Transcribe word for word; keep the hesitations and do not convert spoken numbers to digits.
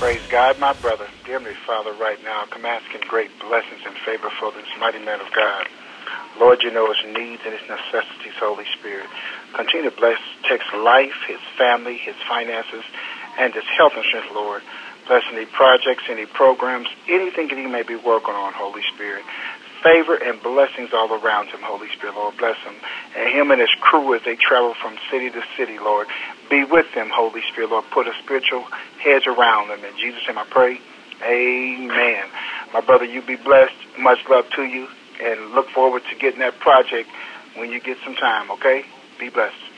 Praise God, my brother. Dear Heavenly Father, right now, I'm asking great blessings and favor for this mighty man of God. Lord, you know his needs and his necessities, Holy Spirit. Continue to bless Tech's life, his family, his finances, and his health and strength, Lord. Bless any projects, any programs, anything that he may be working on, Holy Spirit. Favor and blessings all around him, Holy Spirit, Lord. Bless him. And him and his crew as they travel from city to city, Lord. Be with them, Holy Spirit, Lord. Put a spiritual hedge around them. In Jesus' name I pray. Amen. My brother, you be blessed. Much love to you. And look forward to getting that project when you get some time, okay? Be blessed.